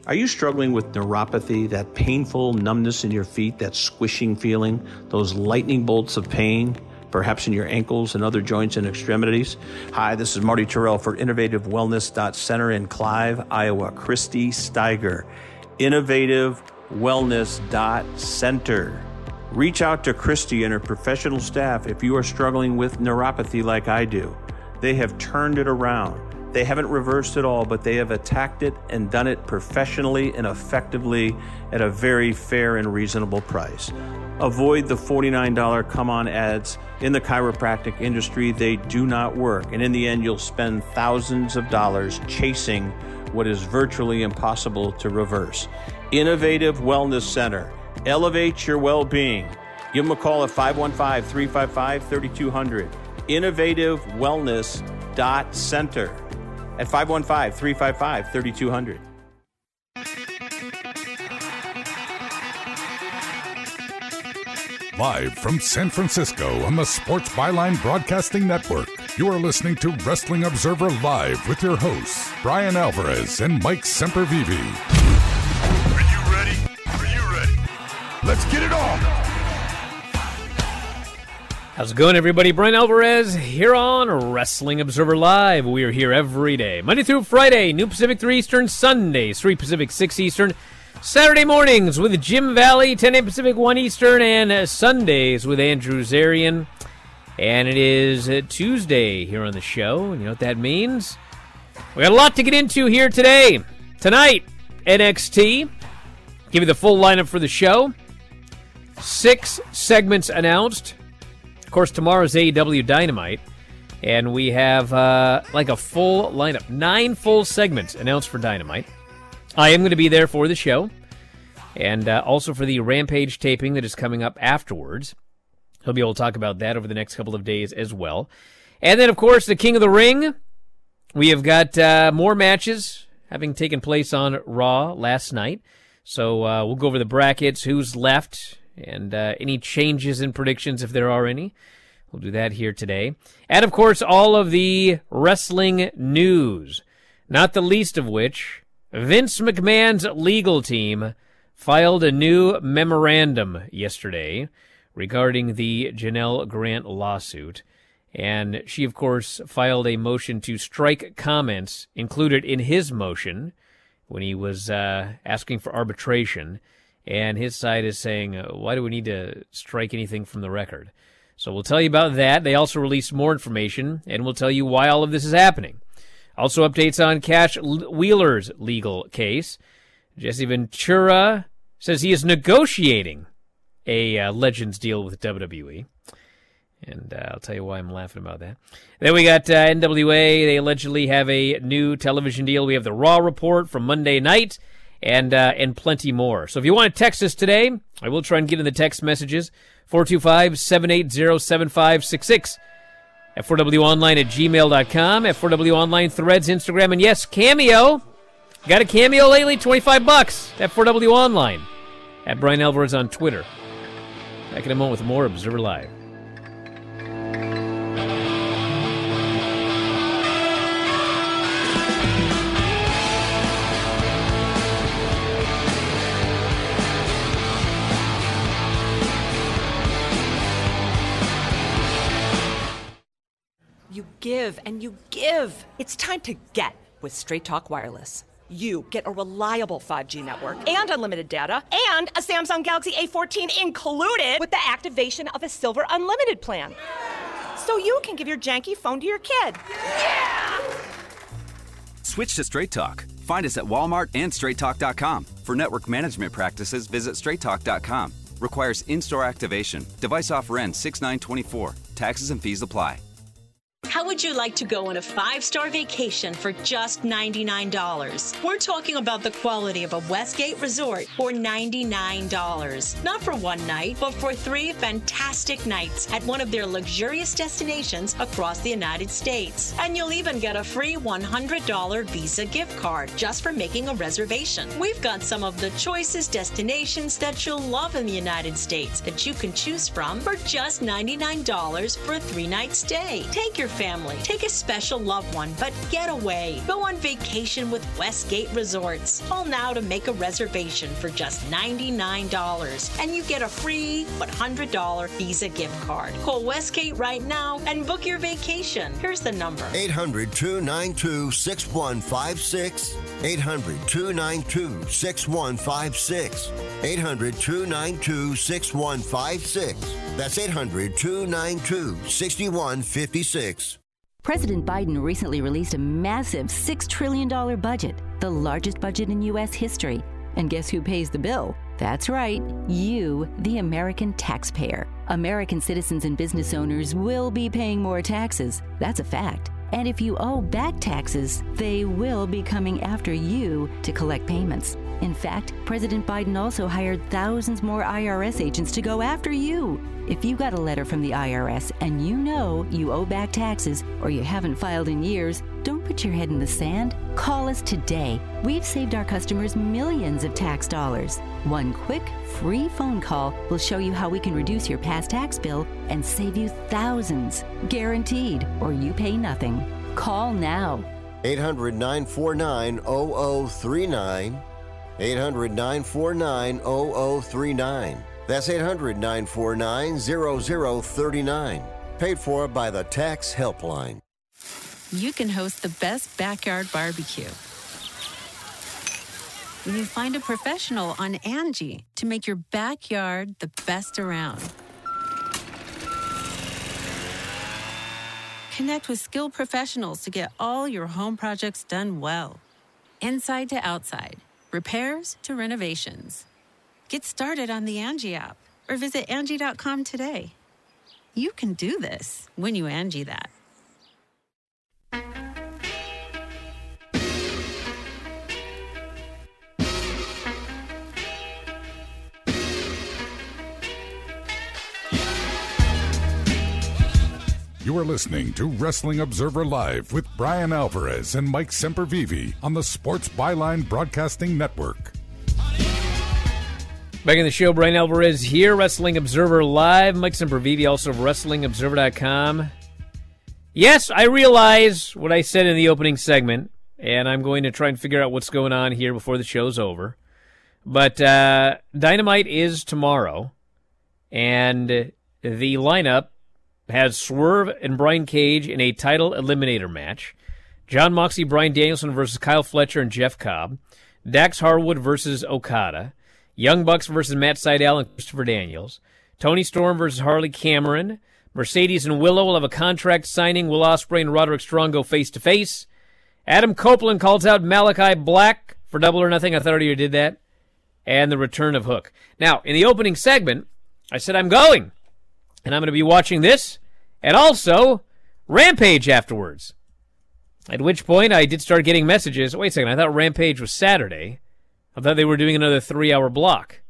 Are you struggling with neuropathy, that painful numbness in your feet, that squishing feeling, those lightning bolts of pain, perhaps in your ankles and other joints and extremities? Hi, this is Marty Terrell for InnovativeWellness.Center in Clive, Iowa. Christy Steiger, InnovativeWellness.Center. Reach out to Christy and her professional staff if you are struggling with neuropathy like I do. They have turned it around. They haven't reversed it all, but they have attacked it and done it professionally and effectively at a very fair and reasonable price. Avoid the $49 come-on ads in the chiropractic industry. They do not work. And in the end, you'll spend thousands of dollars chasing what is virtually impossible to reverse. Innovative Wellness Center. Elevate your well-being. Give them a call at 515-355-3200. InnovativeWellness.Center at 515-355-3200. Live from San Francisco on the Sports Byline Broadcasting Network, you are listening to Wrestling Observer Live with your hosts, Brian Alvarez and Mike Sempervive. Are you ready? Are you ready? Let's get it on! How's it going, everybody? Brian Alvarez here on Wrestling Observer Live. We are here every day, Monday through Friday, noon Pacific, 3 Eastern, Sundays, 3 Pacific, 6 Eastern, Saturday mornings with Jim Valley, 10 a.m. Pacific, 1 Eastern, and Sundays with Andrew Zarian. And it is Tuesday here on the show. You know what that means? We got a lot to get into here today. Tonight, NXT. Give you the full lineup for the show. 6 segments announced. Of course, tomorrow's AEW Dynamite, and we have like a full lineup, 9 full segments announced for Dynamite. I am going to be there for the show, and also for the Rampage taping that is coming up afterwards. He'll be able to talk about that over the next couple of days as well. And then, of course, the King of the Ring. We have got more matches having taken place on Raw last night. So we'll go over the brackets, who's left, and any changes in predictions if there are any. We'll do that here today. And, of course, all of the wrestling news, not the least of which, Vince McMahon's legal team filed a new memorandum yesterday regarding the Janelle Grant lawsuit. And she, of course, filed a motion to strike comments included in his motion when he was asking for arbitration. And his side is saying, why do we need to strike anything from the record? So we'll tell you about that. They also released more information, and we'll tell you why all of this is happening. Also updates on Cash Wheeler's legal case. Jesse Ventura says he is negotiating a Legends deal with WWE. And I'll tell you why I'm laughing about that. Then we got NWA. They allegedly have a new television deal. We have the Raw report from Monday night. And plenty more. So if you want to text us today, I will try and get in the text messages. 425-780-7566. F4WOnline@gmail.com. F4W Online Threads, Instagram, and yes, Cameo. Got a Cameo lately? $25. F4W Online. At Brian Alvarez on Twitter. Back in a moment with more Observer Live. You give and you give. It's time to get with Straight Talk Wireless. You get a reliable 5G network and unlimited data and a Samsung Galaxy A14 included with the activation of a Silver Unlimited plan. So you can give your janky phone to your kid. Yeah! Switch to Straight Talk. Find us at Walmart and StraightTalk.com. For network management practices, visit StraightTalk.com. Requires in-store activation. Device offer ends 6/9/24. Taxes and fees apply. How would you like to go on a 5-star vacation for just $99? We're talking about the quality of a Westgate resort for $99. Not for one night, but for 3 fantastic nights at one of their luxurious destinations across the United States. And you'll even get a free $100 Visa gift card just for making a reservation. We've got some of the choicest destinations that you'll love in the United States that you can choose from for just $99 for a 3-night stay. Take your family family. Take a special loved one, but get away. Go on vacation with Westgate Resorts. Call now to make a reservation for just $99, and you get a free $100 Visa gift card. Call Westgate right now and book your vacation. Here's the number. 800-292-6156. 800-292-6156. 800-292-6156. That's 800-292-6156. President Biden recently released a massive $6 trillion budget, the largest budget in U.S. history. And guess who pays the bill? That's right, you, the American taxpayer. American citizens and business owners will be paying more taxes. That's a fact. And if you owe back taxes, they will be coming after you to collect payments. In fact, President Biden also hired thousands more IRS agents to go after you. If you got a letter from the IRS and you know you owe back taxes or you haven't filed in years, don't put your head in the sand. Call us today. We've saved our customers millions of tax dollars. One quick, free phone call will show you how we can reduce your past tax bill and save you thousands. Guaranteed, or you pay nothing. Call now. 800-949-0039. 800-949-0039. That's 800-949-0039. Paid for by the Tax Helpline. You can host the best backyard barbecue when you find a professional on Angie to make your backyard the best around. Connect with skilled professionals to get all your home projects done well. Inside to outside, repairs to renovations. Get started on the Angie app or visit Angie.com today. You can do this when you Angie that. You are listening to Wrestling Observer Live with Brian Alvarez and Mike Sempervive on the Sports Byline Broadcasting Network. Back in the show, Brian Alvarez here, Wrestling Observer Live. Mike Sempervive, also of WrestlingObserver.com. Yes, I realize what I said in the opening segment, and I'm going to try and figure out what's going on here before the show's over. But Dynamite is tomorrow, and the lineup has Swerve and Brian Cage in a title eliminator match. Jon Moxley, Bryan Danielson versus Kyle Fletcher and Jeff Cobb. Dax Harwood versus Okada. Young Bucks versus Matt Sydal and Christopher Daniels. Tony Storm versus Harley Cameron. Mercedes and Willow will have a contract signing. Will Ospreay and Roderick Strong go face-to-face. Adam Copeland calls out Malachi Black for Double or Nothing. I thought I already did that. And the return of Hook. Now, in the opening segment, I said I'm going. And I'm going to be watching this, and also Rampage afterwards. At which point, I did start getting messages. Wait a second, I thought Rampage was Saturday. I thought they were doing another 3-hour block.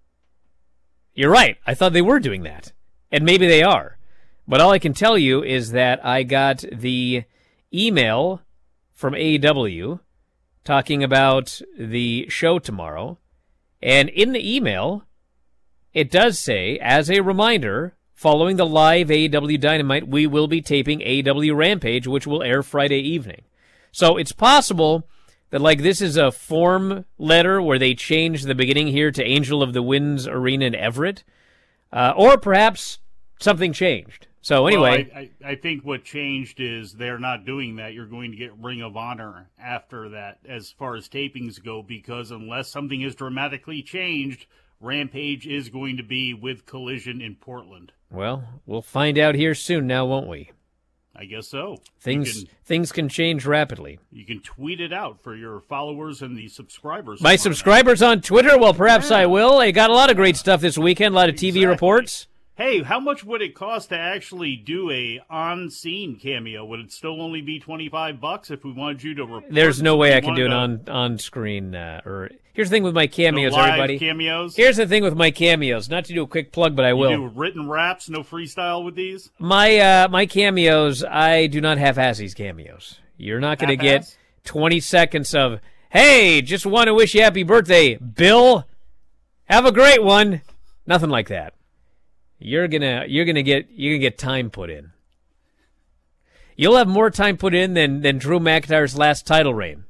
You're right, I thought they were doing that. And maybe they are. But all I can tell you is that I got the email from AEW talking about the show tomorrow. And in the email, it does say, as a reminder, following the live AEW Dynamite, we will be taping AEW Rampage, which will air Friday evening. So it's possible that, like, this is a form letter where they change the beginning here to Angel of the Winds Arena in Everett. Or perhaps something changed. So anyway. Well, I think what changed is they're not doing that. You're going to get Ring of Honor after that as far as tapings go, because unless something is dramatically changed, Rampage is going to be with Collision in Portland. Well, we'll find out here soon now, won't we? I guess so. Things can change rapidly. You can tweet it out for your followers and the subscribers. My subscribers on Twitter? Well, perhaps I will. They got a lot of great stuff this weekend, a lot of TV reports. Hey, how much would it cost to actually do a on-scene cameo? Would it still only be $25 if we wanted you to report? There's no way I can do it on-screen. Here's the thing with my cameos, everybody. Cameos? Here's the thing with my cameos. Not to do a quick plug, but I will. You do written raps, no freestyle with these? My cameos, I do not half-ass these cameos. You're not going to get 20 seconds of, hey, just want to wish you happy birthday, Bill. Have a great one. Nothing like that. You're gonna get time put in. You'll have more time put in than Drew McIntyre's last title reign.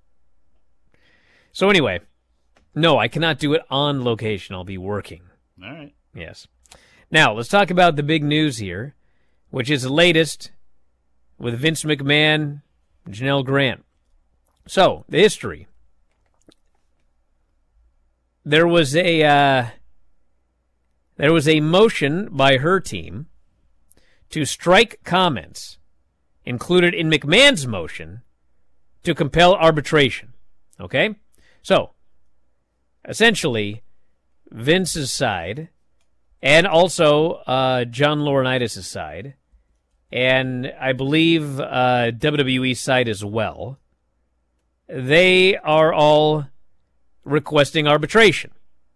So anyway, no, I cannot do it on location. I'll be working. All right. Yes. Now, let's talk about the big news here, which is the latest with Vince McMahon, Janelle Grant. So, the history. There was a motion by her team to strike comments included in McMahon's motion to compel arbitration. Okay? So, essentially, Vince's side, and also John Laurinaitis' side, and I believe WWE's side as well, they are all requesting arbitration.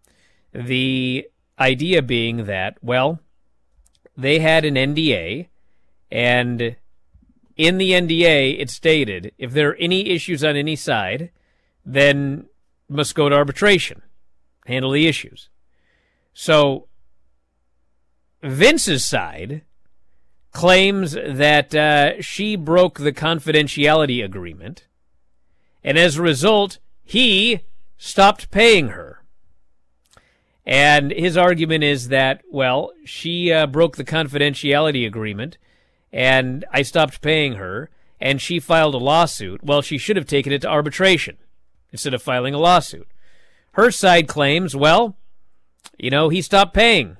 The idea being that, well, they had an NDA, and in the NDA it stated if there are any issues on any side, then must go to arbitration, handle the issues. So Vince's side claims that she broke the confidentiality agreement, and as a result, he stopped paying her. And his argument is that, well, she broke the confidentiality agreement, and I stopped paying her, and she filed a lawsuit. Well, she should have taken it to arbitration instead of filing a lawsuit. Her side claims, well, he stopped paying.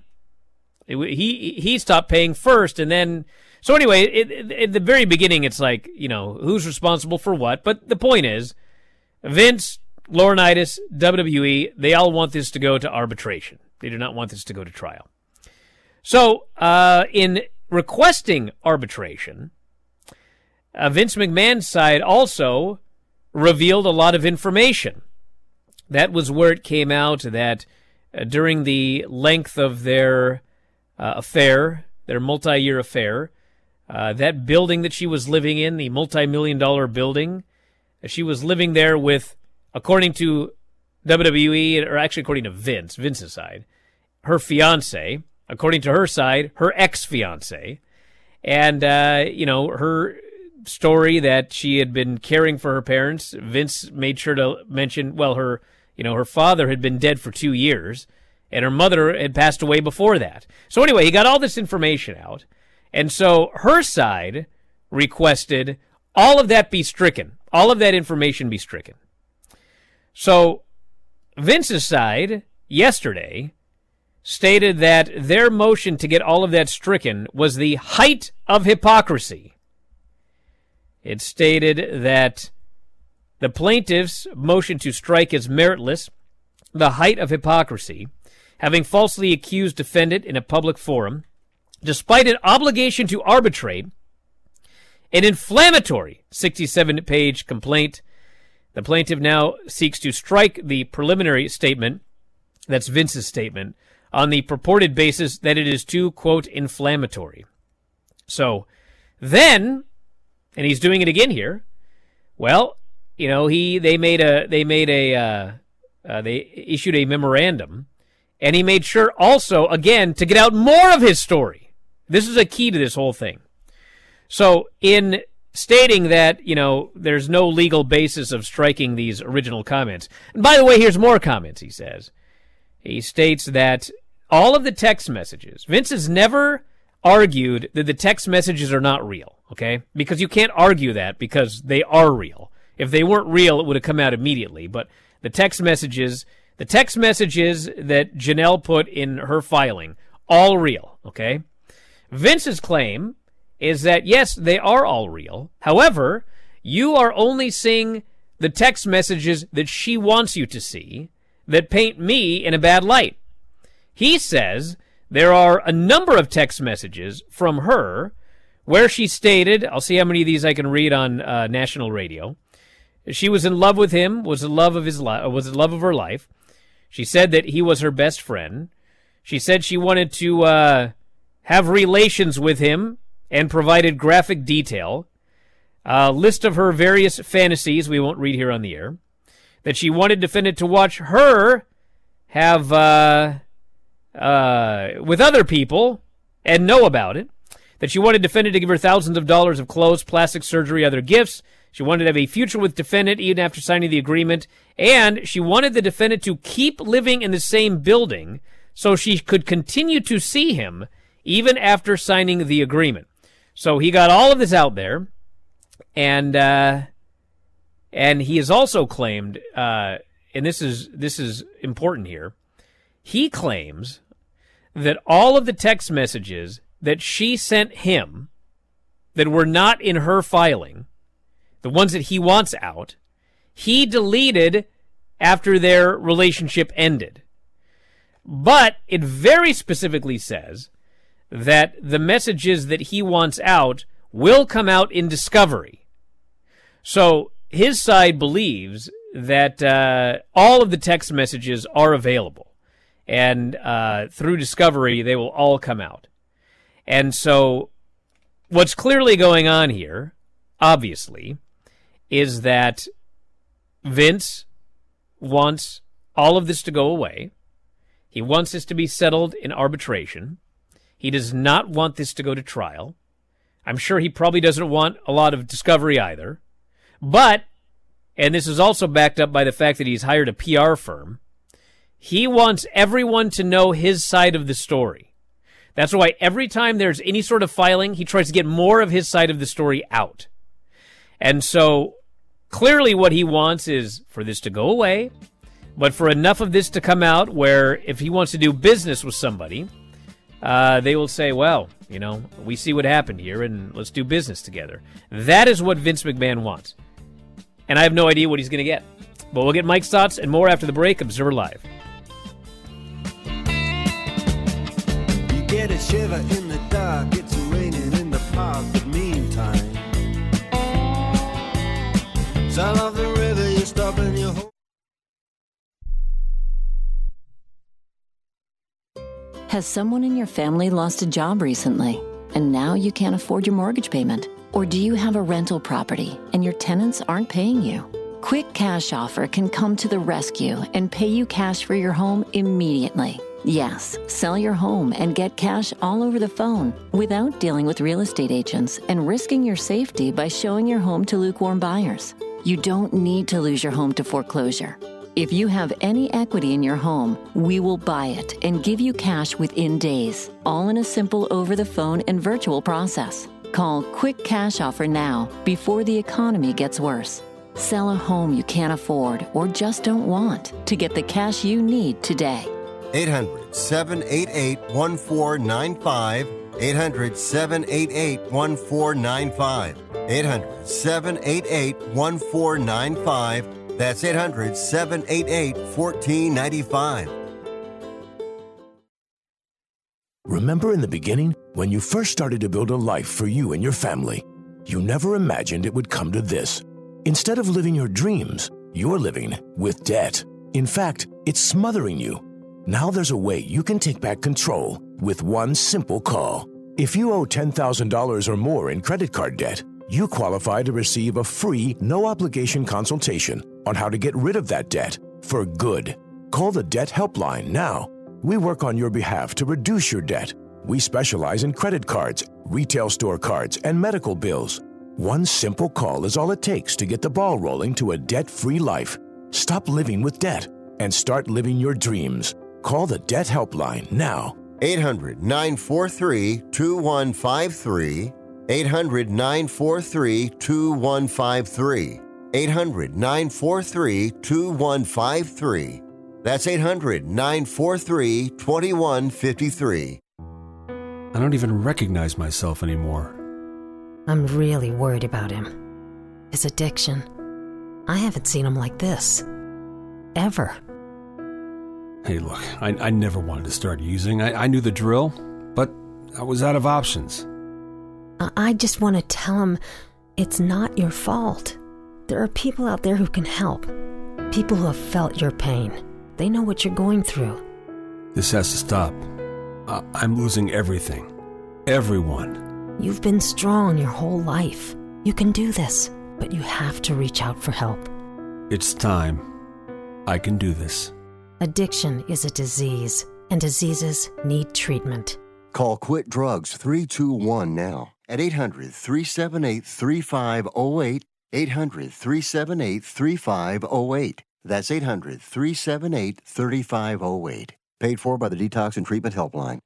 He stopped paying first, and then... So anyway, at the very beginning, it's like, who's responsible for what? But the point is, Vince, Laurinaitis, WWE, they all want this to go to arbitration. They do not want this to go to trial. So, in requesting arbitration, Vince McMahon's side also revealed a lot of information. That was where it came out that during the length of their affair, their multi-year affair, that building that she was living in, the multi-million-dollar building, she was living there with, according to WWE, or actually according to Vince's side, her fiancé, according to her side, her ex-fiancé, and, her story that she had been caring for her parents. Vince made sure to mention, well, her father had been dead for 2 years, and her mother had passed away before that. So anyway, he got all this information out, and so her side requested all of that be stricken, all of that information be stricken. So Vince's side, yesterday, stated that their motion to get all of that stricken was the height of hypocrisy. It stated that the plaintiff's motion to strike is meritless, the height of hypocrisy, having falsely accused defendant in a public forum, despite an obligation to arbitrate, an inflammatory 67-page complaint. The plaintiff now seeks to strike the preliminary statement, that's Vince's statement, on the purported basis that it is too, quote, inflammatory. So then, and he's doing it again here, well, they issued a memorandum, and he made sure also, again, to get out more of his story. This is a key to this whole thing. So in stating that, there's no legal basis of striking these original comments. And by the way, here's more comments, he says. He states that all of the text messages, Vince has never argued that the text messages are not real, okay? Because you can't argue that because they are real. If they weren't real, it would have come out immediately. But the text messages that Janelle put in her filing, all real, okay? Vince's claim is that, yes, they are all real. However, you are only seeing the text messages that she wants you to see that paint me in a bad light. He says there are a number of text messages from her where she stated, I'll see how many of these I can read on national radio, she was in love with him, was the love of her life. She said that he was her best friend. She said she wanted to have relations with him and provided graphic detail. A list of her various fantasies we won't read here on the air. That she wanted defendant to watch her have with other people and know about it. that she wanted defendant to give her thousands of dollars of clothes, plastic surgery, other gifts. She wanted to have a future with defendant even after signing the agreement. And she wanted the defendant to keep living in the same building so she could continue to see him even after signing the agreement. So he got all of this out there. And he has also claimed, and this is important here, he claims that all of the text messages that she sent him that were not in her filing, the ones that he wants out, he deleted after their relationship ended. But it very specifically says that the messages that he wants out will come out in discovery. So his side believes that all of the text messages are available. And through discovery, they will all come out. And so what's clearly going on here, obviously, is that Vince wants all of this to go away. He wants this to be settled in arbitration. He does not want this to go to trial. I'm sure he probably doesn't want a lot of discovery either. But, and this is also backed up by the fact that he's hired a PR firm, he wants everyone to know his side of the story. That's why every time there's any sort of filing, he tries to get more of his side of the story out. And so, clearly what he wants is for this to go away, but for enough of this to come out where if he wants to do business with somebody, they will say, well, you know, we see what happened here and let's do business together. That is what Vince McMahon wants. And I have no idea what he's going to get. But we'll get Mike's thoughts and more after the break. Observer Live. You get a shiver in the dark, it's raining in the park, but meantime, sound of the river, you stop and you hold. Has someone in your family lost a job recently, and now you can't afford your mortgage payment? Or do you have a rental property and your tenants aren't paying you? Quick Cash Offer can come to the rescue and pay you cash for your home immediately. Yes, sell your home and get cash all over the phone without dealing with real estate agents and risking your safety by showing your home to lukewarm buyers. You don't need to lose your home to foreclosure. If you have any equity in your home, we will buy it and give you cash within days, all in a simple over-the-phone and virtual process. Call Quick Cash Offer now before the economy gets worse. Sell a home you can't afford or just don't want to get the cash you need today. 800-788-1495. 800-788-1495. 800-788-1495. That's 800-788-1495. Remember in the beginning, when you first started to build a life for you and your family, you never imagined it would come to this. Instead of living your dreams, you're living with debt. In fact, it's smothering you. Now there's a way you can take back control with one simple call. If you owe $10,000 or more in credit card debt, you qualify to receive a free, no-obligation consultation on how to get rid of that debt for good. Call the Debt Helpline now. We work on your behalf to reduce your debt. We specialize in credit cards, retail store cards, and medical bills. One simple call is all it takes to get the ball rolling to a debt-free life. Stop living with debt and start living your dreams. Call the Debt Helpline now. 800-943-2153. 800-943-2153. 800-943-2153. That's 800-943-2153. I don't even recognize myself anymore. I'm really worried about him. His addiction. I haven't seen him like this. Ever. Hey, look, I never wanted to start using. I knew the drill, but I was out of options. I just want to tell him it's not your fault. There are people out there who can help. People who have felt your pain. They know what you're going through. This has to stop. I'm losing everything. Everyone. You've been strong your whole life. You can do this, but you have to reach out for help. It's time. I can do this. Addiction is a disease, and diseases need treatment. Call Quit Drugs 321 now at 800-378-3508, 800-378-3508. That's 800-378-3508. Paid for by the Detox and Treatment Helpline.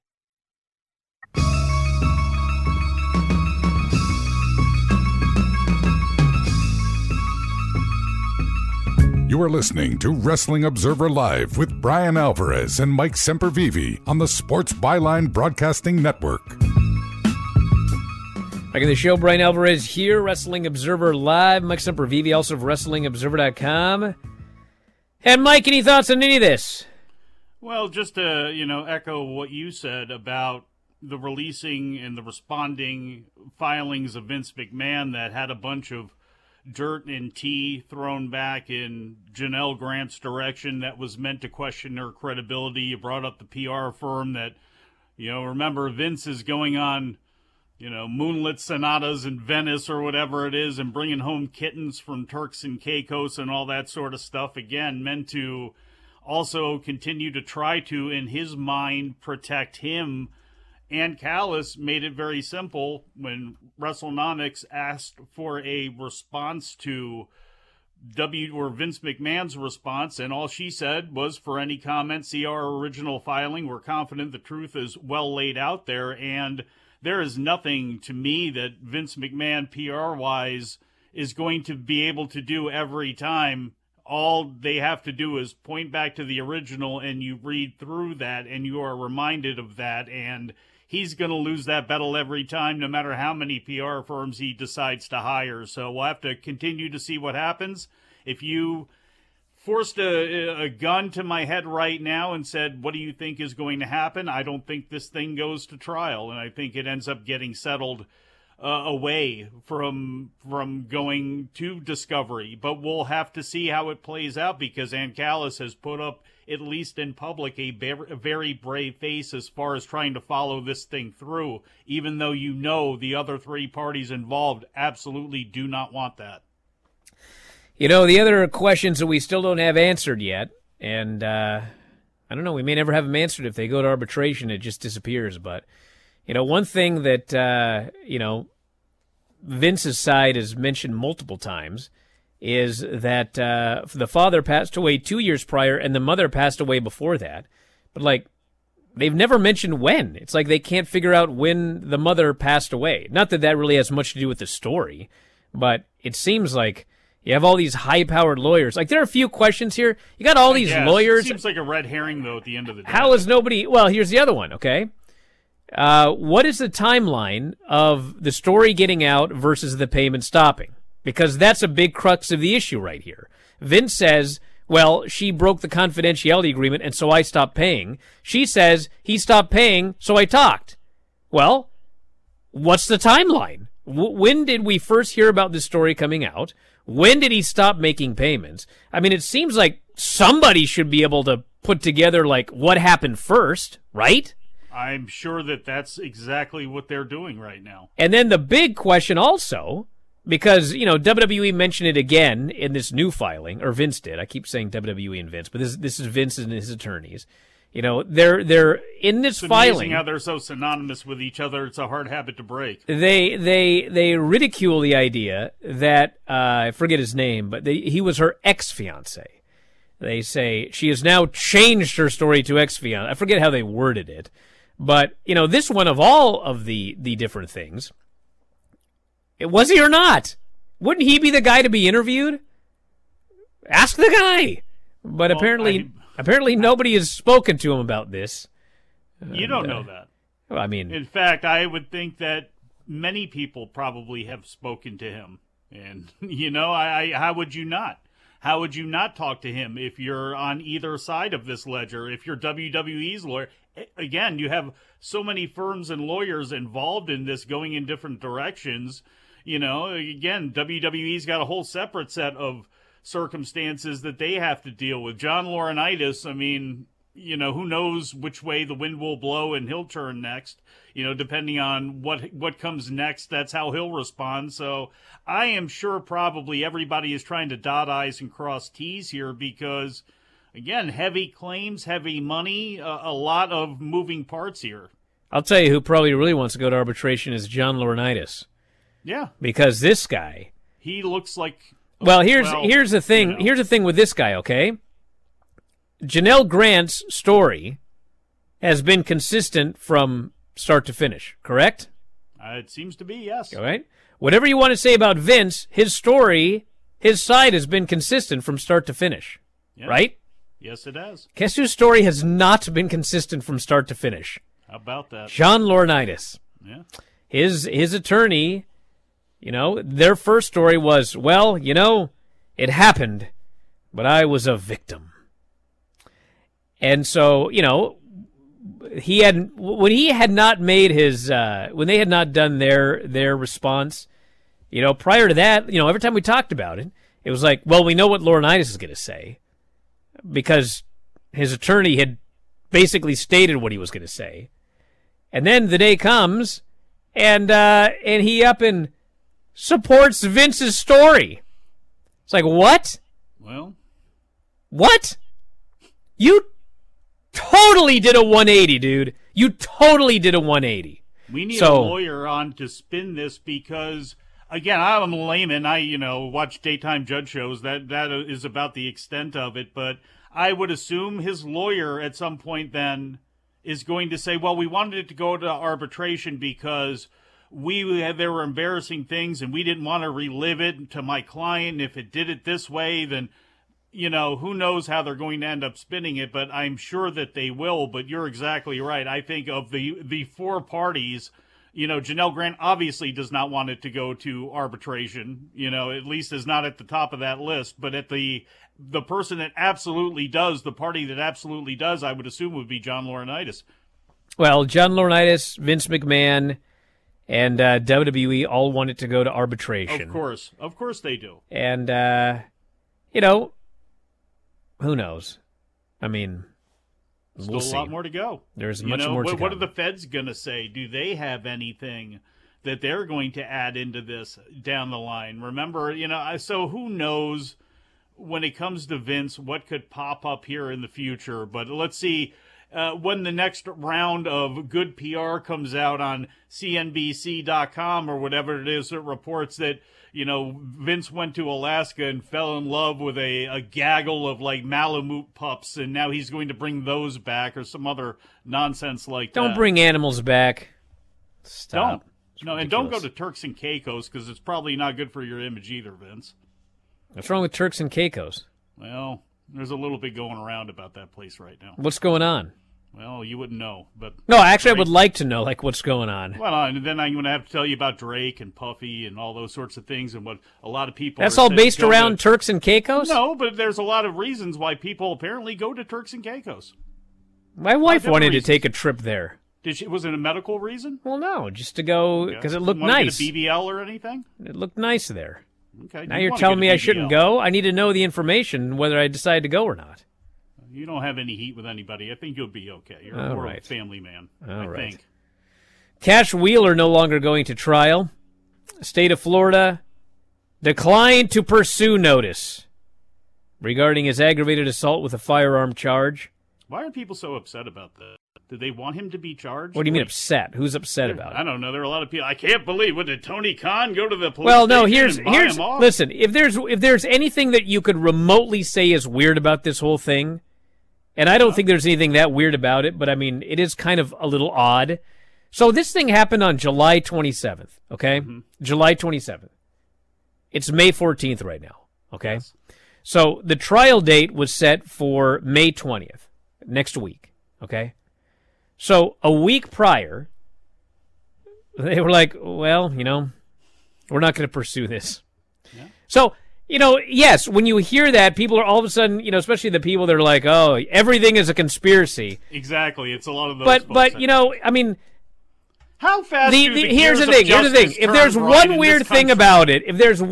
You are listening to Wrestling Observer Live with Brian Alvarez and Mike Sempervive on the Sports Byline Broadcasting Network. Back in the show, Brian Alvarez here, Wrestling Observer Live. Mike Sempervive, also of WrestlingObserver.com. And Mike, any thoughts on any of this? Well, just to, echo what you said about the releasing and the responding filings of Vince McMahon that had a bunch of dirt and tea thrown back in Janelle Grant's direction that was meant to question her credibility. You brought up the PR firm that, remember Vince is going on, moonlit sonatas in Venice or whatever it is and bringing home kittens from Turks and Caicos and all that sort of stuff. Again, meant to also continue to try to, in his mind, protect him. And Callis made it very simple when WrestleNomics asked for a response to Vince McMahon's response, and all she said was, for any comment, see our original filing. We're confident the truth is well laid out there, and there is nothing to me that Vince McMahon, PR-wise, is going to be able to do every time. All they have to do is point back to the original, and you read through that, and you are reminded of that, and he's going to lose that battle every time, no matter how many PR firms he decides to hire. So we'll have to continue to see what happens. If you forced a gun to my head right now and said, what do you think is going to happen? I don't think this thing goes to trial, and I think it ends up getting settled away from going to discovery. But we'll have to see how it plays out, because Ann Callis has put up, at least in public, a very brave face as far as trying to follow this thing through, even though the other three parties involved absolutely do not want that. The other questions that we still don't have answered yet, and I don't know, we may never have them answered. If they go to arbitration, it just disappears. But, one thing that, Vince's side has mentioned multiple times is that the father passed away 2 years prior and the mother passed away before that. But, they've never mentioned when. It's like they can't figure out when the mother passed away. Not that that really has much to do with the story, but it seems like you have all these high-powered lawyers. There are a few questions here. You got all these lawyers. It seems like a red herring, though, at the end of the day. How is nobody... Well, here's the other one, okay? What is the timeline of the story getting out versus the payment stopping? Because that's a big crux of the issue right here. Vince says, well, she broke the confidentiality agreement, and so I stopped paying. She says, he stopped paying, so I talked. Well, what's the timeline? When did we first hear about this story coming out? When did he stop making payments? I mean, it seems like somebody should be able to put together, what happened first, right? I'm sure that that's exactly what they're doing right now. And then the big question also... Because, WWE mentioned it again in this new filing, or Vince did. I keep saying WWE and Vince, but this is Vince and his attorneys. They're in this filing. Amazing how they're so synonymous with each other. It's a hard habit to break. They ridicule the idea that, I forget his name, but he was her ex-fiancé. They say she has now changed her story to ex-fiancé. I forget how they worded it. But, this one of all of the different things... Was he or not? Wouldn't he be the guy to be interviewed? Ask the guy. But apparently nobody has spoken to him about this. You don't know that. Well, I mean... In fact, I would think that many people probably have spoken to him. And, how would you not? How would you not talk to him if you're on either side of this ledger? If you're WWE's lawyer... Again, you have so many firms and lawyers involved in this going in different directions. Again, WWE's got a whole separate set of circumstances that they have to deal with. John Laurinaitis, I mean, who knows which way the wind will blow and he'll turn next. Depending on what comes next, that's how he'll respond. So I am sure probably everybody is trying to dot I's and cross T's here because, again, heavy claims, heavy money, a lot of moving parts here. I'll tell you who probably really wants to go to arbitration is John Laurinaitis. Yeah. Because this guy... He looks like... Well, here's the thing. Here's the thing with this guy, okay? Janelle Grant's story has been consistent from start to finish, correct? It seems to be, yes. All right. Whatever you want to say about Vince, his story, his side has been consistent from start to finish, right? Yes, it has. Guess whose story has not been consistent from start to finish? How about that? John Laurinaitis. Yeah. His attorney, their first story was, well, it happened, but I was a victim. And so, when they had not done their response, prior to that, every time we talked about it, it was like, well, we know what Laurinaitis is going to say because his attorney had basically stated what he was going to say. And then the day comes and he up and supports Vince's story. It's like, what? Well, what? You totally did a 180, dude. You totally did a 180. We need a lawyer on to spin this because, again, I'm a layman. I, watch daytime judge shows. That is about the extent of it. But I would assume his lawyer at some point then is going to say, well, we wanted it to go to arbitration because there were embarrassing things and we didn't want to relive it to my client. If it did it this way, then... who knows how they're going to end up spinning it, but I'm sure that they will. But you're exactly right. I think of the four parties, Janelle Grant obviously does not want it to go to arbitration, at least is not at the top of that list. But at the person that absolutely does, the party that absolutely does, I would assume would be John Laurinaitis. Well, John Laurinaitis, Vince McMahon, and WWE all want it to go to arbitration. Of course they do. And, who knows? I mean, we'll see. Still a lot more to go. There's much more to come. What are the feds going to say? Do they have anything that they're going to add into this down the line? Remember, so who knows when it comes to Vince what could pop up here in the future. But let's see when the next round of good PR comes out on CNBC.com or whatever it is that reports that, Vince went to Alaska and fell in love with a gaggle of like Malamute pups, and now he's going to bring those back or some other nonsense like that. Don't bring animals back. Stop. Don't go to Turks and Caicos because it's probably not good for your image either, Vince. What's wrong with Turks and Caicos? Well, there's a little bit going around about that place right now. What's going on? Well, you wouldn't know, but... No, actually, I would like to know, what's going on. Well, and then I'm going to have to tell you about Drake and Puffy and all those sorts of things and what a lot of people... That's all based around Turks and Caicos? No, but there's a lot of reasons why people apparently go to Turks and Caicos. My wife wanted to take a trip there. Was it a medical reason? Well, no, just to go, because it looked nice. Get a BBL or anything? It looked nice there. Okay. Now you're telling me I shouldn't go? I need to know the information whether I decide to go or not. You don't have any heat with anybody. I think you'll be okay. You're more of a family man, I think. Cash Wheeler no longer going to trial. State of Florida declined to pursue notice regarding his aggravated assault with a firearm charge. Why are people so upset about that? Did they want him to be charged? What do you mean upset? Who's upset about it? I don't know. There are a lot of people. I can't believe. Did Tony Khan go to the police Well, no, station and buy him off? Listen, if there's anything that you could remotely say is weird about this whole thing, and I don't think there's anything that weird about it, but I mean, it is kind of a little odd. So this thing happened on July 27th, okay? Mm-hmm. July 27th. It's May 14th right now, okay? Yes. So the trial date was set for May 20th, next week, okay? So a week prior, they were like, well, we're not going to pursue this. Yeah. So... yes, when you hear that, people are all of a sudden, especially the people that are like, oh, everything is a conspiracy. Exactly. It's a lot of those But I mean... How fast here's the thing. If there's one weird thing about it,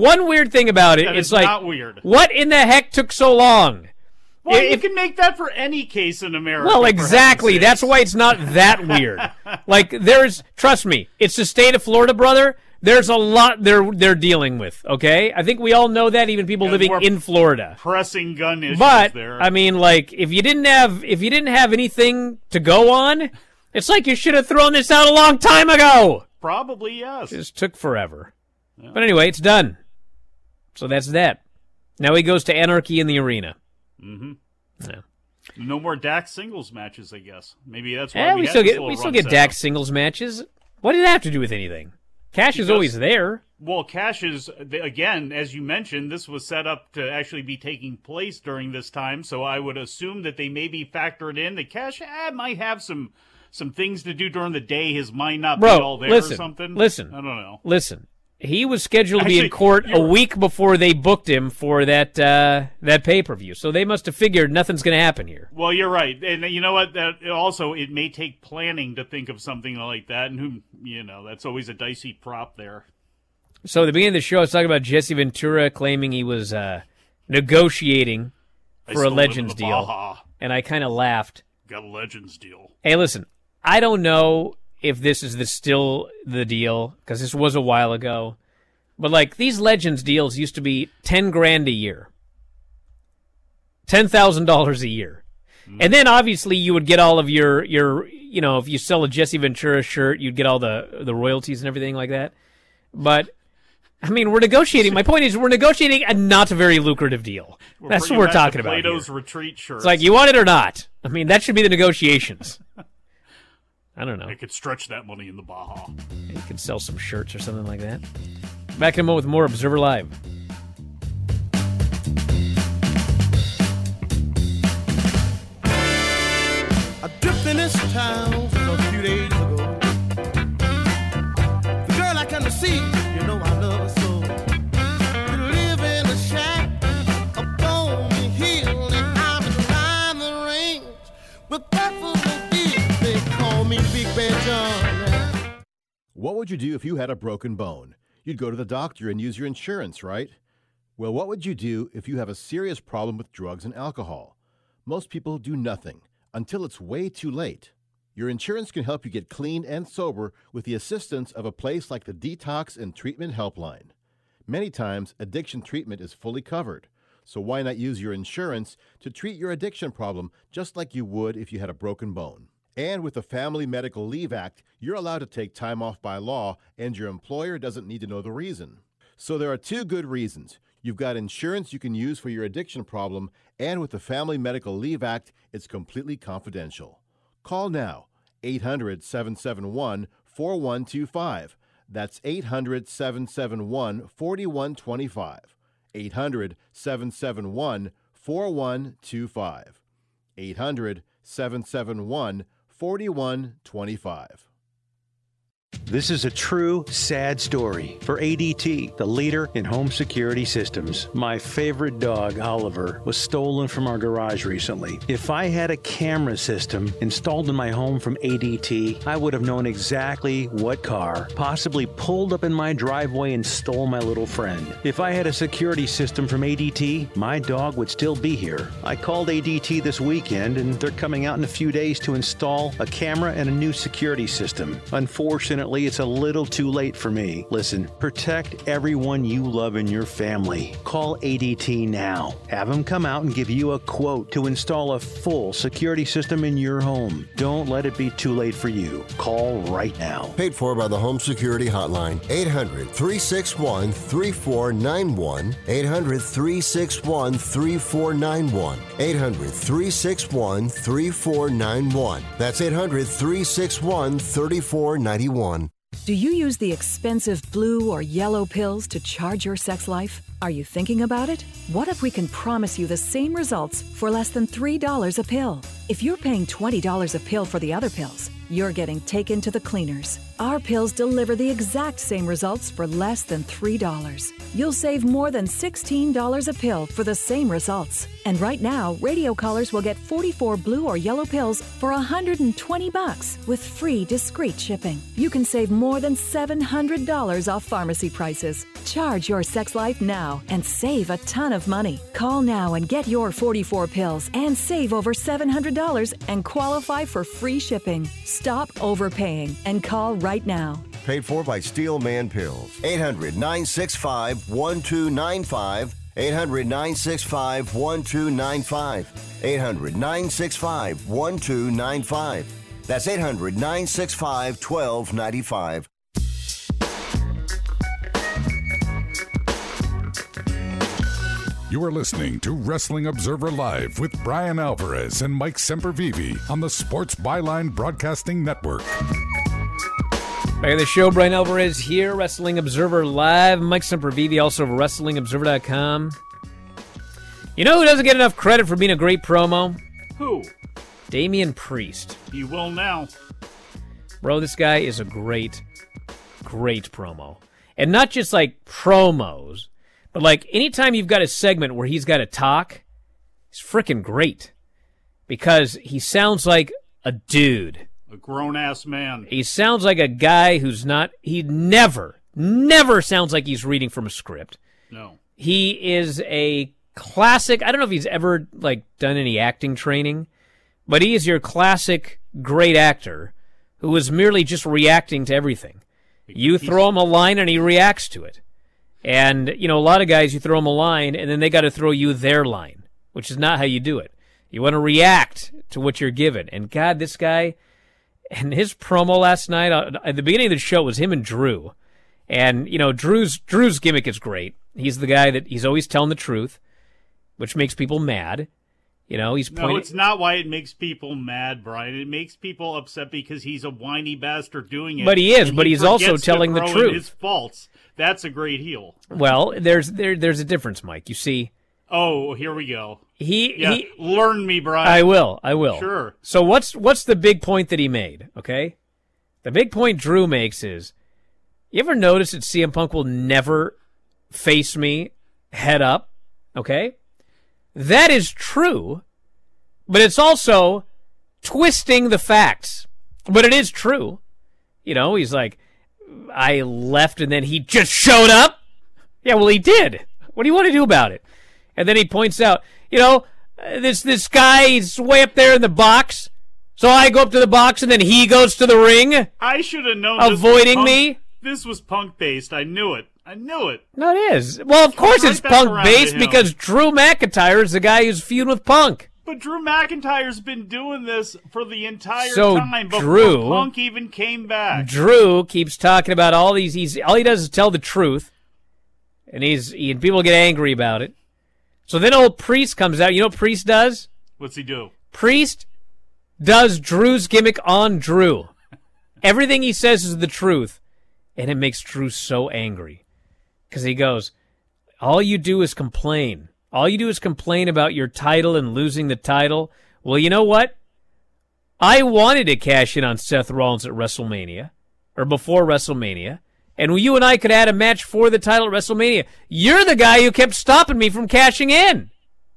it's like, not weird. What in the heck took so long? Well, you can make that for any case in America. Well, exactly. That's why it's not that weird. Trust me, it's the state of Florida, brother. There's a lot they're dealing with, okay? I think we all know that, even people living in Florida. Pressing gun issues but, there. I mean, if you didn't have anything to go on, It's like you should have thrown this out a long time ago. Probably, yes. It just took forever. Yeah. But anyway, it's done. So that's that. Now he goes to Anarchy in the Arena. Mm-hmm. Yeah. No more Dax singles matches, I guess. Maybe that's why we still get Dax singles matches. What did it have to do with anything? Cash is always there. Well, Cash is, again, as you mentioned, this was set up to actually be taking place during this time, so I would assume that they maybe factored in that Cash might have some things to do during the day. His mind not be all there or something. Listen. I don't know. Listen. He was scheduled to be in court a week before they booked him for that pay-per-view, so they must have figured nothing's going to happen here. Well, you're right, and you know what? It may take planning to think of something like that, and that's always a dicey prop there. So at the beginning of the show, I was talking about Jesse Ventura claiming he was negotiating for a Legends deal, and I kind of laughed. Got a Legends deal. Hey, listen, I don't know if this is still the deal, because this was a while ago. But, like, these Legends deals used to be $10,000 a year. $10,000 a year. Mm. And then, obviously, you would get all of your if you sell a Jesse Ventura shirt, you'd get all the royalties and everything like that. But, I mean, we're negotiating. My point is, we're negotiating a not very lucrative deal. That's what we're talking about Plato's here. Retreat shirts. It's like, you want it or not? I mean, that should be the negotiations. I don't know. They could stretch that money in the Baja. You could sell some shirts or something like that. Back in a moment with more Observer Live. I dripped in this town a few days ago. The girl I come to see, I love her so. We live in a shack up on the hill, and I'm behind the range. But barefoot they call me Big Bad John. What would you do if you had a broken bone? You'd go to the doctor and use your insurance, right? Well, what would you do if you have a serious problem with drugs and alcohol? Most people do nothing until it's way too late. Your insurance can help you get clean and sober with the assistance of a place like the Detox and Treatment Helpline. Many times, addiction treatment is fully covered, so why not use your insurance to treat your addiction problem just like you would if you had a broken bone? And with the Family Medical Leave Act, you're allowed to take time off by law, and your employer doesn't need to know the reason. So there are two good reasons. You've got insurance you can use for your addiction problem, and with the Family Medical Leave Act, it's completely confidential. Call now, 800-771-4125. That's 800-771-4125. 800-771-4125. 800-771-4125. This is a true, sad story for ADT, the leader in home security systems. My favorite dog, Oliver, was stolen from our garage recently. If I had a camera system installed in my home from ADT, I would have known exactly what car possibly pulled up in my driveway and stole my little friend. If I had a security system from ADT, my dog would still be here. I called ADT this weekend, and they're coming out in a few days to install a camera and a new security system. Unfortunately, it's a little too late for me. Listen, protect everyone you love in your family. Call ADT now. Have them come out and give you a quote to install a full security system in your home. Don't let it be too late for you. Call right now. Paid for by the Home Security Hotline. 800-361-3491. 800-361-3491. 800-361-3491. That's 800-361-3491. Do you use the expensive blue or yellow pills to charge your sex life? Are you thinking about it? What if we can promise you the same results for less than $3 a pill? If you're paying $20 a pill for the other pills, you're getting taken to the cleaners. Our pills deliver the exact same results for less than $3. You'll save more than $16 a pill for the same results. And right now, radio callers will get 44 blue or yellow pills for $120 with free discreet shipping. You can save more than $700 off pharmacy prices. Charge your sex life now and save a ton of money. Call now and get your 44 pills and save over $700 and qualify for free shipping. Stop overpaying and call right now. Paid for by Steelman Pills. 800-965-1295. 800-965-1295. 800-965-1295. That's 800-965-1295. You are listening to Wrestling Observer Live with Brian Alvarez and Mike Sempervive on the Sports Byline Broadcasting Network. Back at the show, Brian Alvarez here, Wrestling Observer Live. Mike Sempervive, also of WrestlingObserver.com. You know who doesn't get enough credit for being a great promo? Who? Damian Priest. You will now. Bro, this guy is a great promo. And not just like promos, but like anytime you've got a segment where he's got to talk, it's freaking great. Because he sounds like a dude. A grown-ass man. He sounds like a guy he never sounds like he's reading from a script. No. He is a classic, I don't know if he's ever like done any acting training, but he is your classic great actor who is merely just reacting to everything. You throw him a line and he reacts to it. And, you know, a lot of guys, you throw them a line and then they got to throw you their line, which is not how you do it. You want to react to what you're given. And God, this guy, and his promo last night, at the beginning of the show, was him and Drew. And, you know, Drew's gimmick is great. He's the guy that he's always telling the truth, which makes people mad. You know, he's pointing. No, it's not why it makes people mad, Brian. It makes people upset because he's a whiny bastard doing it. But he is, but he's also telling the truth. His faults. That's a great heel. Well, there's a difference, Mike. You see. Oh, here we go. He learn me, Brian. I will. Sure. So what's the big point that he made? Okay, the big point Drew makes is, you ever notice that CM Punk will never face me head up? Okay, that is true, but it's also twisting the facts. But it is true. You know, he's like, I left and then he just showed up. Yeah, well, he did. What do you want to do about it? And then he points out, you know, this guy, he's way up there in the box. So I go up to the box and then he goes to the ring. I should have known. Avoiding me. This was Punk-based. I knew it. No, it is. Well, of course it's Punk-based because Drew McIntyre is the guy who's feuding with Punk. But Drew McIntyre's been doing this for the entire So time before Drew- Punk even came back. Drew keeps talking about all these. All he does is tell the truth, and and people get angry about it. So then old Priest comes out. You know what Priest does? What's he do? Priest does Drew's gimmick on Drew. Everything he says is the truth, and it makes Drew so angry because he goes, all you do is complain. All you do is complain about your title and losing the title. Well, you know what? I wanted to cash in on Seth Rollins at WrestleMania, or before WrestleMania, and you and I could add a match for the title at WrestleMania. You're the guy who kept stopping me from cashing in.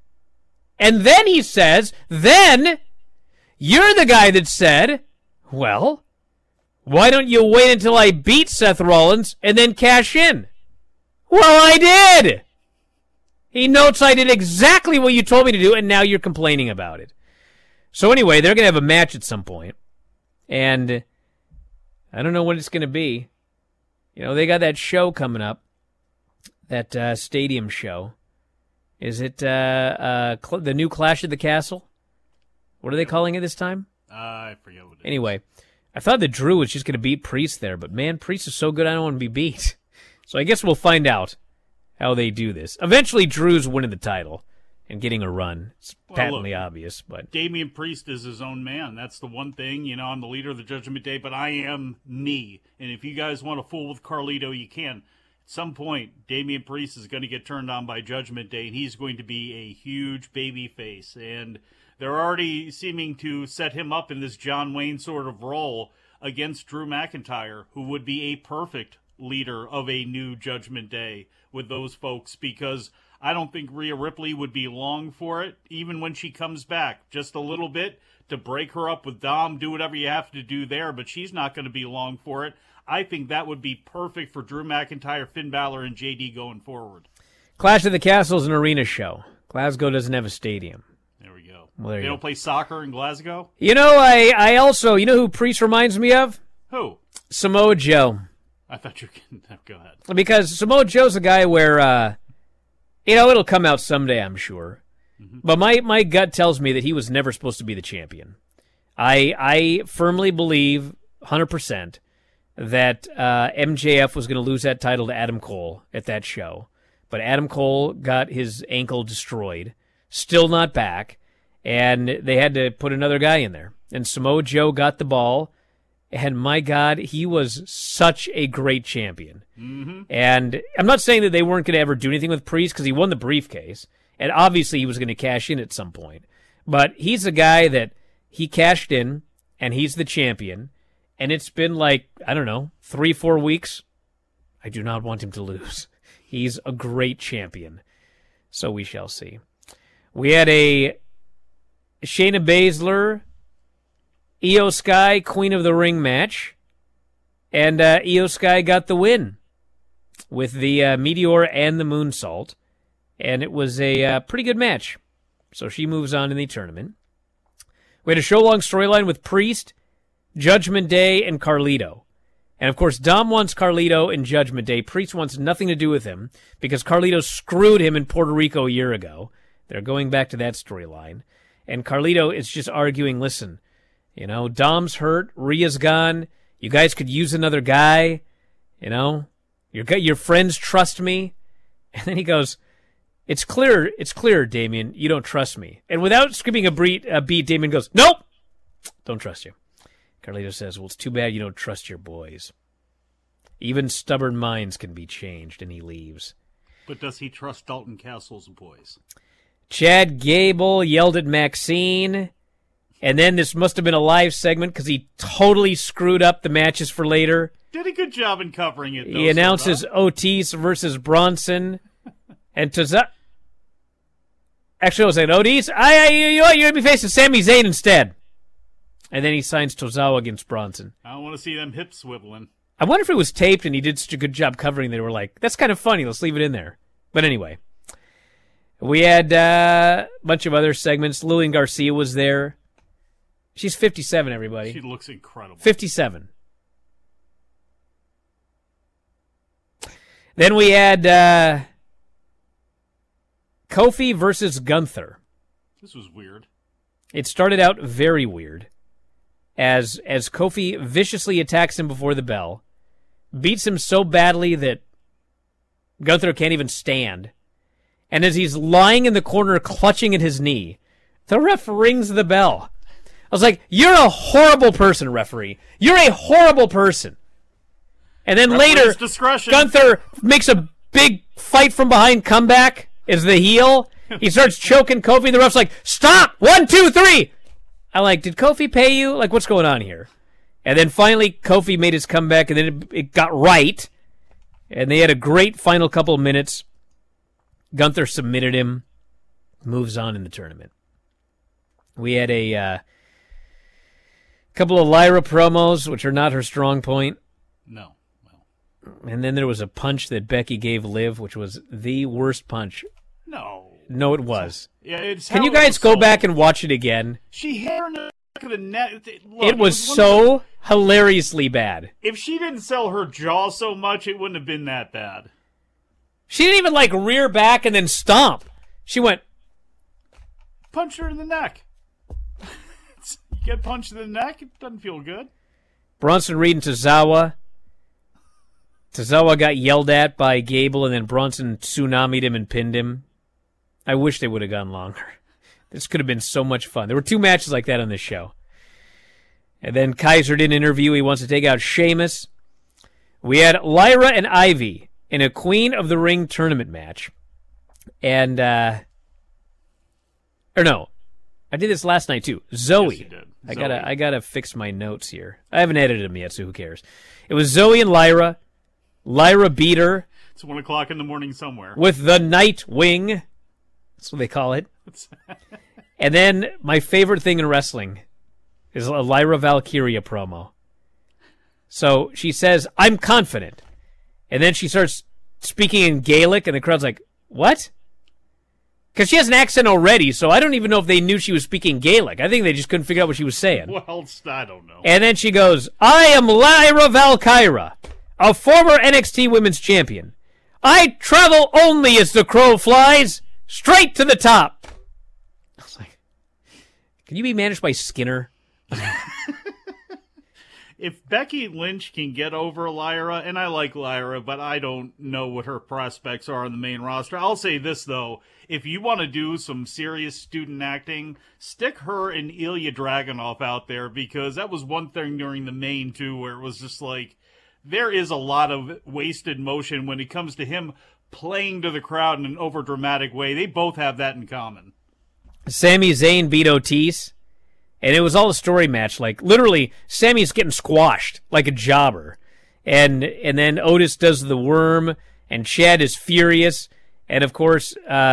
And then he says, then you're the guy that said, well, why don't you wait until I beat Seth Rollins and then cash in? Well, I did! He notes I did exactly what you told me to do, and now you're complaining about it. So anyway, they're going to have a match at some point, and I don't know what it's going to be. You know, they got that show coming up, that stadium show. Is it the new Clash at the Castle? What are they calling it this time? I forget what it is. Anyway, I thought that Drew was just going to beat Priest there, but man, Priest is so good I don't want to be beat. So I guess we'll find out how they do this. Eventually, Drew's winning the title and getting a run. It's patently obvious, but Damian Priest is his own man. That's the one thing. You know, I'm the leader of the Judgment Day, but I am me. And if you guys want to fool with Carlito, you can. At some point, Damian Priest is going to get turned on by Judgment Day, and he's going to be a huge baby face. And they're already seeming to set him up in this John Wayne sort of role against Drew McIntyre, who would be a perfect leader of a new Judgment Day with those folks, because I don't think Rhea Ripley would be long for it, even when she comes back. Just a little bit to break her up with Dom, do whatever you have to do there, but she's not going to be long for it. I think that would be perfect for Drew McIntyre, Finn Balor, and JD going forward. Clash of the Castle is an arena show. Glasgow doesn't have a stadium. There we go. Well, they don't play soccer in Glasgow? You know, I also, you know who Priest reminds me of? Who? Samoa Joe. I thought you were kidding. Go ahead. Because Samoa Joe's a guy where, you know, it'll come out someday, I'm sure. Mm-hmm. But my gut tells me that he was never supposed to be the champion. I firmly believe 100% that MJF was going to lose that title to Adam Cole at that show. But Adam Cole got his ankle destroyed, still not back, and they had to put another guy in there. And Samoa Joe got the ball, and my God, he was such a great champion. Mm-hmm. And I'm not saying that they weren't going to ever do anything with Priest because he won the briefcase, and obviously he was going to cash in at some point. But he's a guy that he cashed in, and he's the champion, and it's been like, I don't know, 3-4 weeks. I do not want him to lose. He's a great champion. So we shall see. We had a Shayna Baszler, Io Sky, Queen of the Ring match. And Io Sky got the win with the Meteor and the Moonsault. And it was a pretty good match. So she moves on in the tournament. We had a show-long storyline with Priest, Judgment Day, and Carlito. And, of course, Dom wants Carlito in Judgment Day. Priest wants nothing to do with him because Carlito screwed him in Puerto Rico a year ago. They're going back to that storyline. And Carlito is just arguing, listen, you know, Dom's hurt, Rhea's gone, you guys could use another guy, you know, your friends trust me. And then he goes, it's clear, Damien, you don't trust me. And without skipping a beat, Damien goes, nope, don't trust you. Carlito says, well, it's too bad you don't trust your boys. Even stubborn minds can be changed, and he leaves. But does he trust Dalton Castle's boys? Chad Gable yelled at Maxine, and then this must have been a live segment because he totally screwed up the matches for later. Did a good job in covering it, though. He announces Otis versus Bronson, and actually, I was saying, Otis, you're going to be facing Sami Zayn instead. And then he signs Tozawa against Bronson. I don't want to see them hips swiveling. I wonder if it was taped and he did such a good job covering. They were like, that's kind of funny. Let's leave it in there. But anyway, we had a bunch of other segments. Lillian Garcia was there. She's 57, everybody. She looks incredible. 57. Then we had Kofi versus Gunther. This was weird. It started out very weird. As Kofi viciously attacks him before the bell, beats him so badly that Gunther can't even stand. And as he's lying in the corner clutching at his knee, the ref rings the bell. I was like, you're a horrible person, referee. You're a horrible person. And then later, Gunther makes a big fight from behind comeback as the heel. He starts choking Kofi. The ref's like, stop! 1, 2, 3! I'm like, did Kofi pay you? Like, what's going on here? And then finally, Kofi made his comeback, and then it got right. And they had a great final couple of minutes. Gunther submitted him, moves on in the tournament. We had a couple of Lyra promos, which are not her strong point. No. And then there was a punch that Becky gave Liv, which was the worst punch. No, it was. Yeah, Can you guys go back and watch it again? She hit her in the back of the neck. Look, it was so hilariously bad. If she didn't sell her jaw so much, it wouldn't have been that bad. She didn't even, rear back and then stomp. She went... Punch her in the neck. You get punched in the neck, it doesn't feel good. Bronson Reed and Tozawa. Tozawa got yelled at by Gable, and then Bronson tsunami'd him and pinned him. I wish they would have gone longer. This could have been so much fun. There were 2 matches like that on this show. And then Kaiser did an interview. He wants to take out Sheamus. We had Lyra and Ivy in a Queen of the Ring tournament match. And, I did this last night too. Zoe. Yes, you did. I gotta fix my notes here. I haven't edited them yet, so who cares? It was Zoe and Lyra. Lyra beat her. It's 1 o'clock in the morning somewhere. With the Nightwing. That's what they call it. And then my favorite thing in wrestling is a Lyra Valkyria promo. So she says, I'm confident. And then she starts speaking in Gaelic, and the crowd's like, what? Because she has an accent already, so I don't even know if they knew she was speaking Gaelic. I think they just couldn't figure out what she was saying. Well, I don't know. And then she goes, I am Lyra Valkyria, a former NXT Women's Champion. I travel only as the crow flies, straight to the top. I was like, can you be managed by Skinner? if Becky Lynch can get over Lyra, and I like Lyra, but I don't know what her prospects are on the main roster. I'll say this, though. If you want to do some serious student acting, stick her and Ilya Dragunov out there, because that was one thing during the main, too, where it was just like, there is a lot of wasted motion when it comes to him playing to the crowd in an overdramatic way. They both have that in common. Sami Zayn beat Otis, and it was all a story match. Like, literally, Sami's getting squashed like a jobber. And then Otis does the worm, and Chad is furious. And, of course,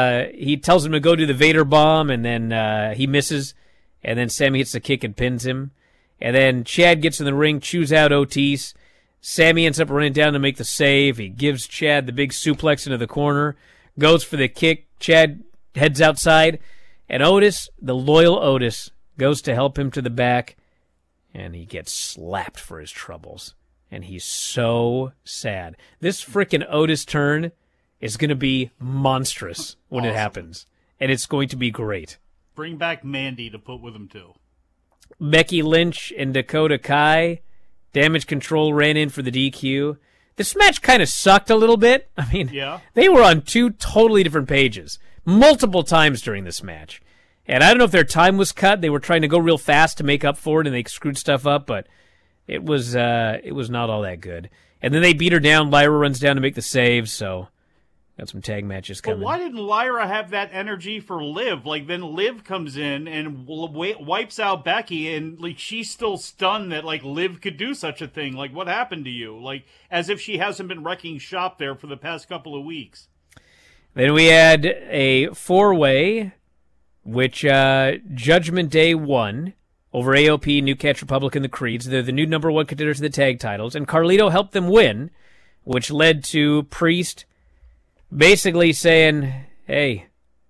he tells him to go do the Vader bomb, and then he misses. And then Sami hits the kick and pins him. And then Chad gets in the ring, chews out Otis. Sami ends up running down to make the save. He gives Chad the big suplex into the corner, goes for the kick. Chad heads outside, and Otis, the loyal Otis, goes to help him to the back, and he gets slapped for his troubles. And he's so sad. This frickin' Otis turn is going to be monstrous when it happens, and it's going to be great. Bring back Mandy to put with him, too. Becky Lynch and Dakota Kai. Damage Control ran in for the DQ. This match kind of sucked a little bit. I mean, They were on two totally different pages multiple times during this match. And I don't know if their time was cut. They were trying to go real fast to make up for it, and they screwed stuff up, but it was not all that good. And then they beat her down. Lyra runs down to make the save, so got some tag matches coming. But why didn't Lyra have that energy for Liv? Like, then Liv comes in and wipes out Becky, and like she's still stunned that like Liv could do such a thing. Like, what happened to you? Like, as if she hasn't been wrecking shop there for the past couple of weeks. Then we had a 4-way, which Judgment Day won over AOP, New Catch Republic, and the Creeds. They're the new number one contenders to the tag titles, and Carlito helped them win, which led to Priest basically saying, hey,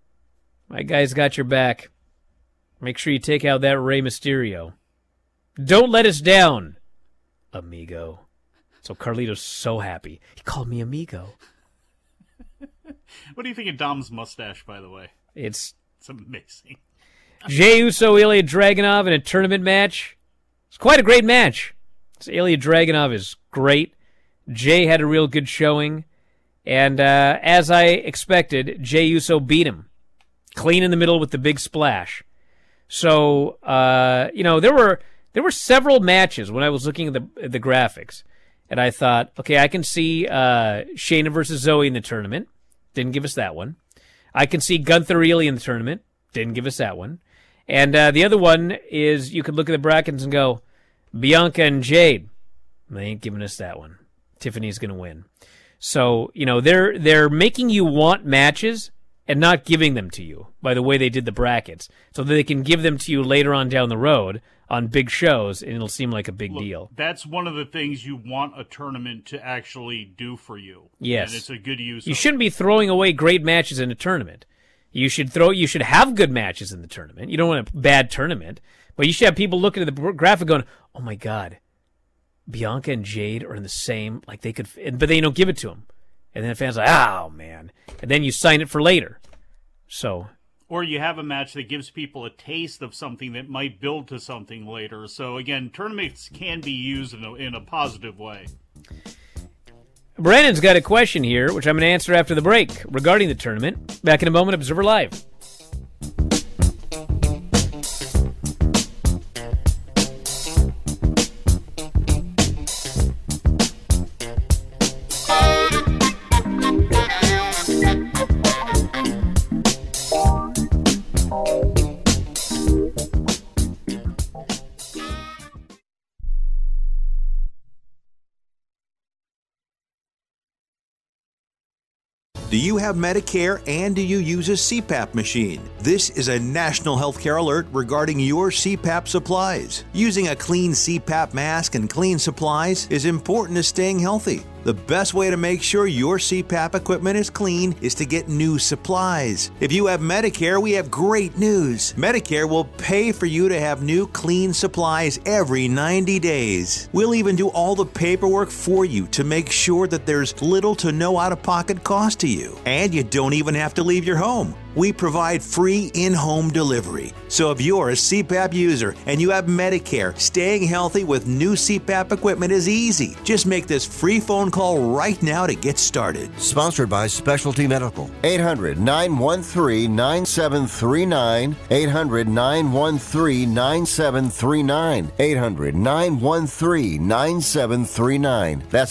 my guy's got your back. Make sure you take out that Rey Mysterio. Don't let us down, amigo. So Carlito's so happy. He called me amigo. What do you think of Dom's mustache, by the way? It's amazing. Jey Uso, Ilya Dragunov in a tournament match. It's quite a great match. Ilya Dragunov is great. Jey had a real good showing. And as I expected, Jey Uso beat him. Clean in the middle with the big splash. So, there were several matches when I was looking at the graphics. And I thought, okay, I can see Shayna versus Zoe in the tournament. Didn't give us that one. I can see Gunther Ely in the tournament. Didn't give us that one. And the other one is you could look at the brackets and go, Bianca and Jade. They ain't giving us that one. Tiffany's going to win. So, they're making you want matches and not giving them to you by the way they did the brackets, so that they can give them to you later on down the road on big shows, and it'll seem like a big deal. That's one of the things you want a tournament to actually do for you. Yes. And it's a good use. You shouldn't be throwing away great matches in a tournament. You should have good matches in the tournament. You don't want a bad tournament, but you should have people looking at the graphic going, oh my God, Bianca and Jade are in the same, like they could, but they don't give it to them. And then the fans are like, oh man. And then you sign it for later. So. Or you have a match that gives people a taste of something that might build to something later. So again, tournaments can be used in a positive way. Brandon's got a question here, which I'm going to answer after the break regarding the tournament. Back in a moment, Observer Live. Do you have Medicare and do you use a CPAP machine? This is a national healthcare alert regarding your CPAP supplies. Using a clean CPAP mask and clean supplies is important to staying healthy. The best way to make sure your CPAP equipment is clean is to get new supplies. If you have Medicare, we have great news. Medicare will pay for you to have new clean supplies every 90 days. We'll even do all the paperwork for you to make sure that there's little to no out-of-pocket cost to you. And you don't even have to leave your home. we provide free in-home delivery. So if you're a CPAP user and you have Medicare, staying healthy with new CPAP equipment is easy. Just make this free phone call right now to get started. Sponsored by Specialty Medical. 800-913-9739. 800-913-9739. 800-913-9739. That's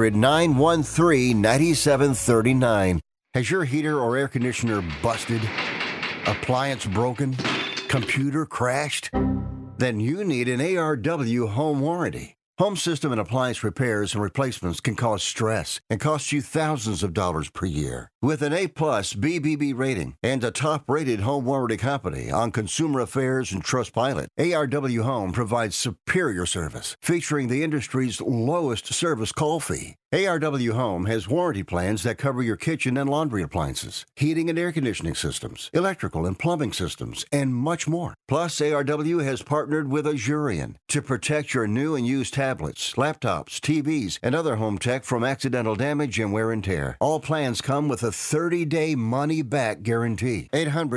800-913-9739. Has your heater or air conditioner busted? Appliance broken? Computer crashed? Then you need an ARW home warranty. Home system and appliance repairs and replacements can cause stress and cost you thousands of dollars per year. With an A-plus BBB rating and a top-rated home warranty company on Consumer Affairs and Trustpilot, ARW Home provides superior service, featuring the industry's lowest service call fee. ARW Home has warranty plans that cover your kitchen and laundry appliances, heating and air conditioning systems, electrical and plumbing systems, and much more. Plus, ARW has partnered with Azurion to protect your new and used tablets, laptops, TVs, and other home tech from accidental damage and wear and tear. All plans come with a 30-day money-back guarantee.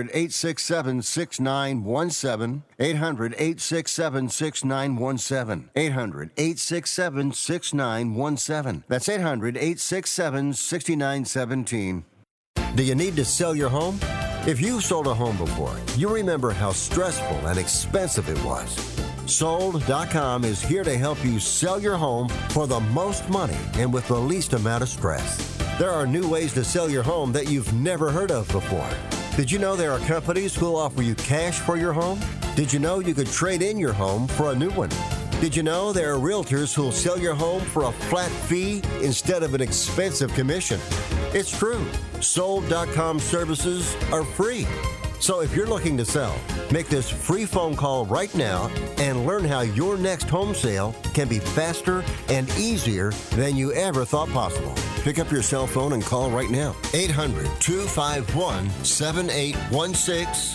800-867-6917. 800-867-6917. 800-867-6917. That's 800-867-6917. Do you need to sell your home? If you've sold a home before, you remember how stressful and expensive it was. Sold.com is here to help you sell your home for the most money and with the least amount of stress. There are new ways to sell your home that you've never heard of before. Did you know there are companies who'll offer you cash for your home? Did you know you could trade in your home for a new one? Did you know there are realtors who'll sell your home for a flat fee instead of an expensive commission? It's true. Sold.com services are free. So if you're looking to sell, make this free phone call right now and learn how your next home sale can be faster and easier than you ever thought possible. Pick up your cell phone and call right now. 800-251-7816.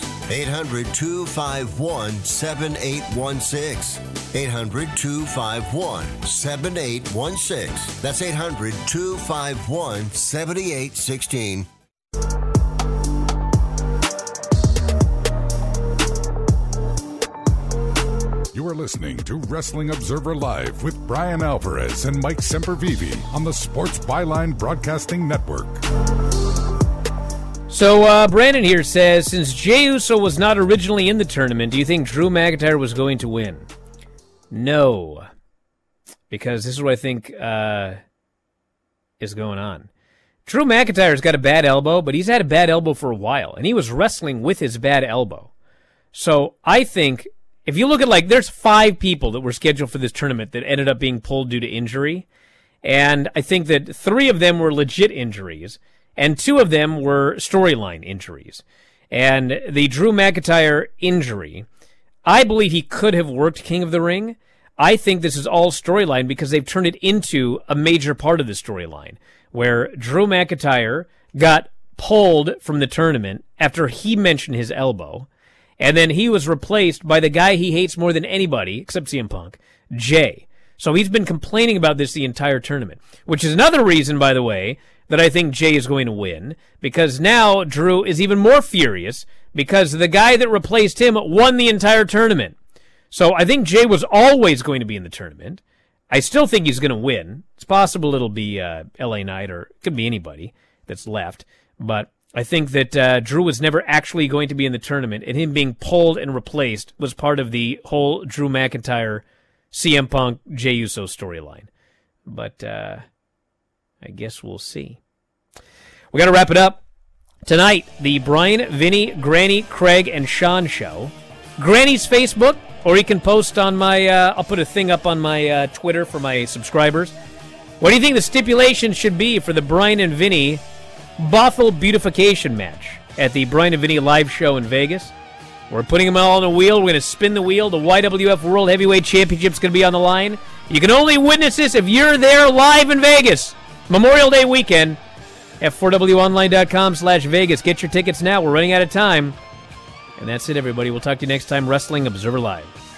800-251-7816. 800-251-7816. That's 800-251-7816. You are listening to Wrestling Observer Live with Brian Alvarez and Mike Sempervive on the Sports Byline Broadcasting Network. So Brandon here says, since Jey Uso was not originally in the tournament, do you think Drew McIntyre was going to win? No. Because this is what I think is going on. Drew McIntyre's got a bad elbow, but he's had a bad elbow for a while, and he was wrestling with his bad elbow. So I think, if you look at, there's 5 people that were scheduled for this tournament that ended up being pulled due to injury, and I think that 3 of them were legit injuries, and 2 of them were storyline injuries. And the Drew McIntyre injury, I believe he could have worked King of the Ring. I think this is all storyline because they've turned it into a major part of the storyline, where Drew McIntyre got pulled from the tournament after he mentioned his elbow, and then he was replaced by the guy he hates more than anybody, except CM Punk, Jey. So he's been complaining about this the entire tournament, which is another reason, by the way, that I think Jey is going to win, because now Drew is even more furious because the guy that replaced him won the entire tournament. So I think Jey was always going to be in the tournament. I still think he's going to win. It's possible it'll be LA Knight, or it could be anybody that's left, but I think that Drew was never actually going to be in the tournament, and him being pulled and replaced was part of the whole Drew McIntyre, CM Punk, Jey Uso storyline. But I guess we'll see. We got to wrap it up. Tonight, the Brian, Vinny, Granny, Craig, and Sean show. Granny's Facebook, or you can post on my, I'll put a thing up on my Twitter for my subscribers. What do you think the stipulation should be for the Brian and Vinny Bothell beautification match at the Brian and Vinny live show in Vegas? We're putting them all on a wheel. We're going to spin the wheel. The YWF World Heavyweight Championship's going to be on the line. You can only witness this if you're there live in Vegas. Memorial Day weekend at 4wonline.com/Vegas. Get your tickets now. We're running out of time. And that's it, everybody. We'll talk to you next time. Wrestling Observer Live.